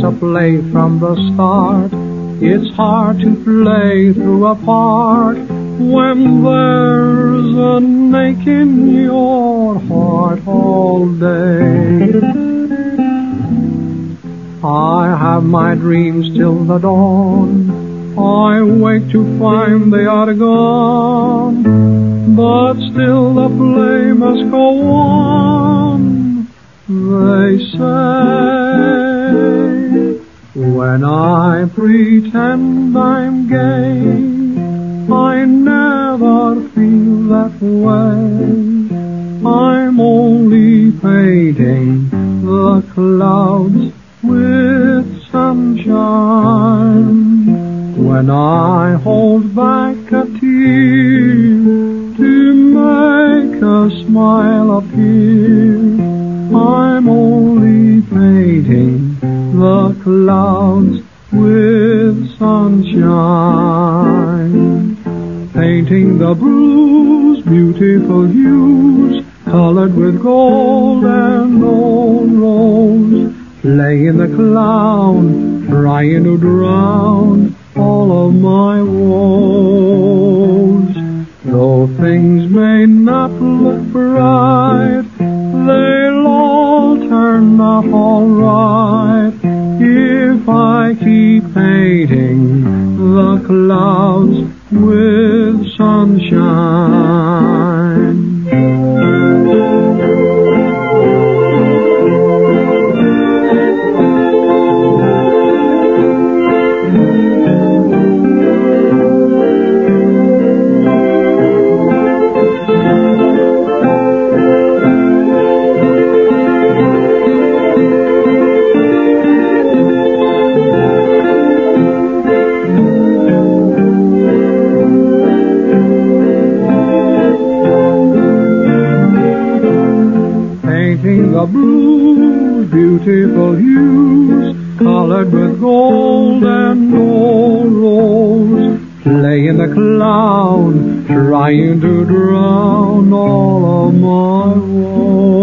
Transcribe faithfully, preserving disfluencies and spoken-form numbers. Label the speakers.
Speaker 1: a play from the start. It's hard to play through a part when there's an ache in your heart all day. I have my dreams till the dawn. I wake to find they are gone, but still the play must go on, they say. When I pretend I'm gay, I never feel that way. I'm only painting the clouds with sunshine. When I hold back a tear to make a smile appear, I'm only painting the clouds with sunshine. Painting the blues, beautiful hues, colored with gold and old rose. Playing the clown, trying to drown all of my woes. Though things may not look bright, they'll all turn out alright if I keep painting the clouds with sunshine. The blue, beautiful hues, colored with gold and old rose. Playing the clown, trying to drown all of my woes.